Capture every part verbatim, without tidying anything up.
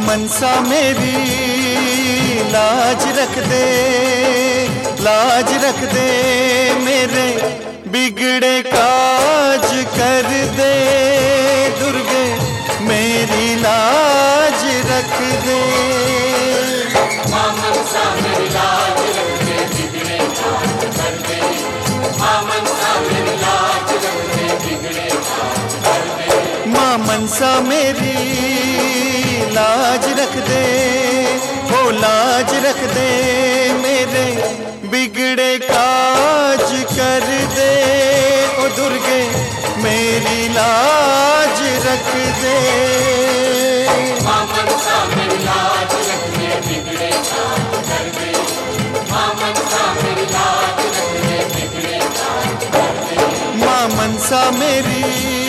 मनसा मेरी लाज रख दे, लाज रख दे, मेरे बिगड़े काज कर दे। दुर्गे मेरी लाज रख दे। मां मनसा मेरी लाज रख दे, बिगड़े काज कर दे। मां मनसा मेरी लाज रख दे, बिगड़े काज कर दे। मां मनसा मेरी लाज रख दे, हो लाज रख दे, मेरे बिगड़े काज कर दे। ओ दुर्गे मेरी लाज रख दे। मां मनसा मेरी लाज रख दे, बिगड़े काज कर दे। मां मनसा मेरी लाज रख दे, बिगड़े काज कर दे। मां मनसा मेरी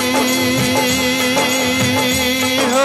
हो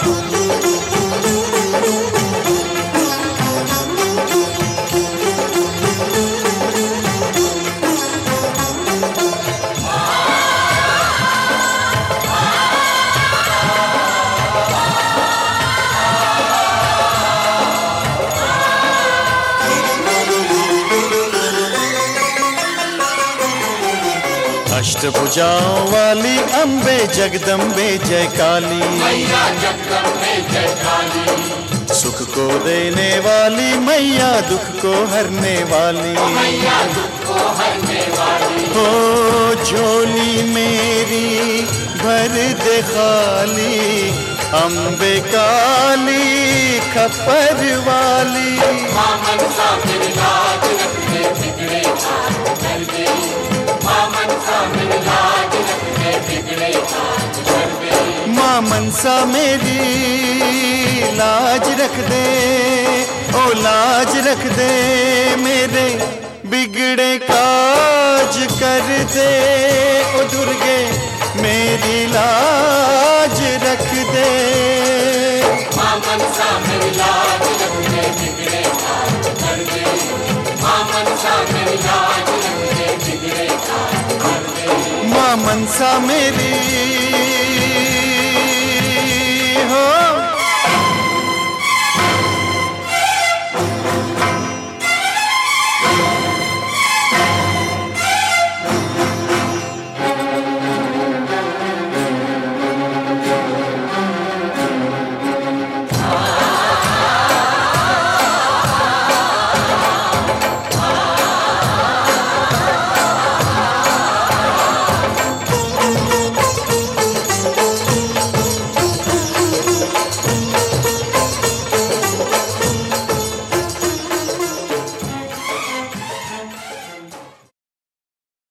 अष्टभुजाओं वाली अम्बे जगदम्बे जय काली, मैया जगदम्बे जय काली। सुख को देने वाली मैया, दुख को हरने वाली, मैया दुख को हरने वाली। हो झोली मेरी भर दे खाली, अम्बे काली खप्पर वाली। मां मनसा मेरी लाज रख दे, बिगड़े काज कर दे। मां मनसा मेरी लाज रख दे, बिगड़े काज कर दे। मां मनसा मेरी लाज रख दे, ओ लाज रख दे, मेरे बिगड़े काज कर दे। ओ दुर्गे मेरी लाज रख दे। मां मनसा मेरी लाज रख दे, बिगड़े काज कर दे। मां मनसा मेरी लाज रख दे, बिगड़े काज कर दे। मां मनसा मेरी